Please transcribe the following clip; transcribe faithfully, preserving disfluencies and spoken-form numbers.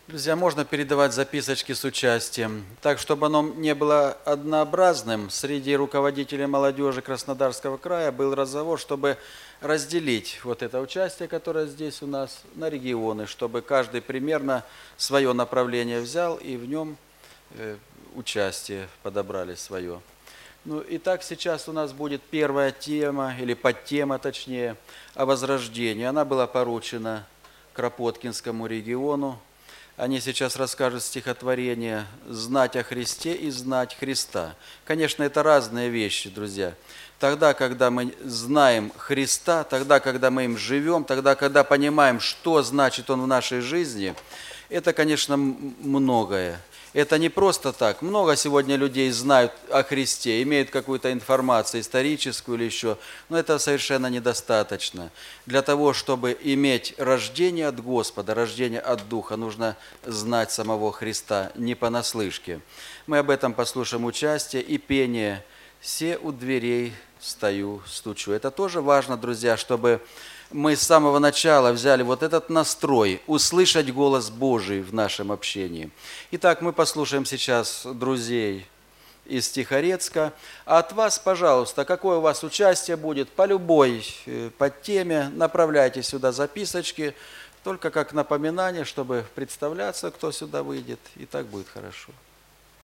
Друзья, можно передавать записочки с участием, так, чтобы оно не было однообразным. Среди руководителей молодежи Краснодарского края был разговор, чтобы разделить вот это участие, которое здесь у нас, на регионы, чтобы каждый примерно свое направление взял и в нем э, участие подобрали свое. Ну, итак, сейчас у нас будет первая тема, или подтема точнее, о возрождении. Она была поручена Кропоткинскому региону. Они сейчас расскажут стихотворение «Знать о Христе» и «Знать Христа». Конечно, это разные вещи, друзья. Тогда, когда мы знаем Христа, тогда, когда мы им живем, тогда, когда понимаем, что значит Он в нашей жизни, это, конечно, многое. Это не просто так. Много сегодня людей знают о Христе, имеют какую-то информацию историческую или еще, но это совершенно недостаточно. Для того, чтобы иметь рождение от Господа, рождение от Духа, нужно знать самого Христа, не понаслышке. Мы об этом послушаем участие и пение «Се у дверей стою, стучу». Это тоже важно, друзья, чтобы мы с самого начала взяли вот этот настрой, услышать голос Божий в нашем общении. Итак, мы послушаем сейчас друзей из Тихорецка. А от вас, пожалуйста, какое у вас участие будет по любой подтеме, направляйте сюда записочки, только как напоминание, чтобы представляться, кто сюда выйдет, и так будет хорошо.